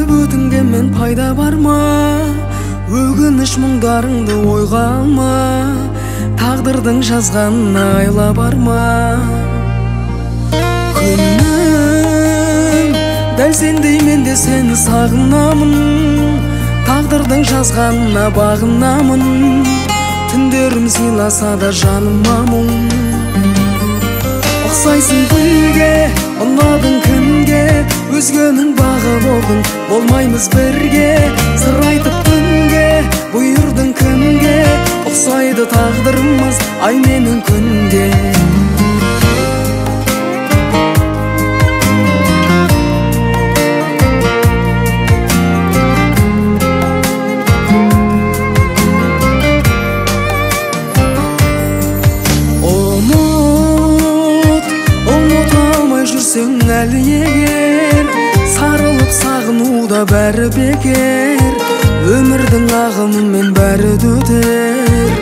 өтінген мен пайда бар ма? Өкініш мұңдарыңды ойға алма, тағдырдың жазғанына айла бар ма? Күнім, дәл сендей мен де сені сағынамын, тағдырдың жазғанына бағынамын. Түндерім сыйласа да жаныма мұң. Ұқсайсың гүлге, ұнадың кімге, өзгенің бағы болдың, болмаймыз бірге. Сыр айтып түнге, бұйырдың кімге, ұқсайды тағдырымыз ай менің күнге. Жүрсең әлі егер, сарылып сағынуда бәрі бекер. Өмірдің ағымымен бәрі өтер.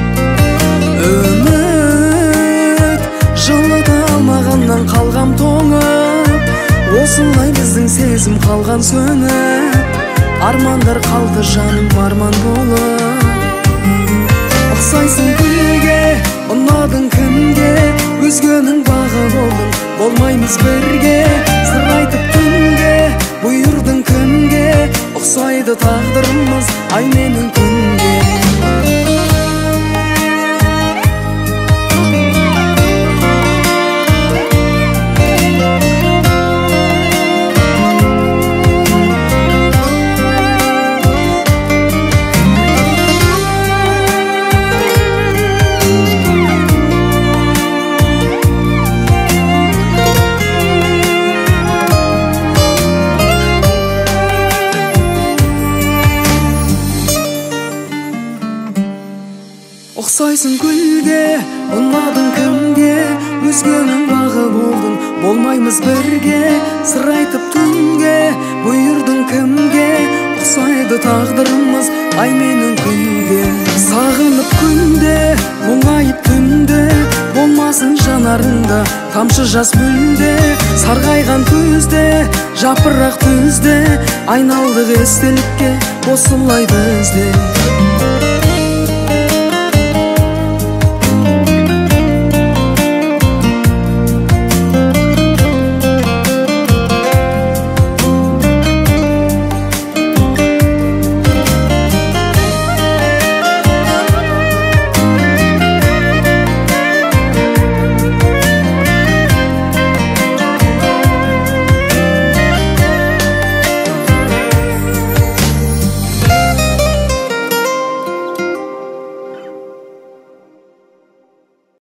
Үміт жылыта алмағаннан қалғам тоңып, осылай біздің сезім қалған сөніп. Армандар қалды жаным арман болып. Ұқсайсың гүлге, ұнадың кімге, өзгенің бағы болдың, болмаймыз бірге. Сыр айтып түнге, бұйырдың кімге, ұқсайды тағдырымыз ай менің күнге. Ұқсайсың гүлге, ұнадың кімге, өзгенің бағы болдың, болмаймыз бірге. Сыр айтып түнге, бұйырдың кімге, ұқсайды тағдырымыз ай менің күнге. Сағынып күнде, мұңайып түнде, болмасын жанарыңда тамшы жас мүлде. Сарғайған күзде, жапырақ түзде, айналдық естелікке осылай бізде.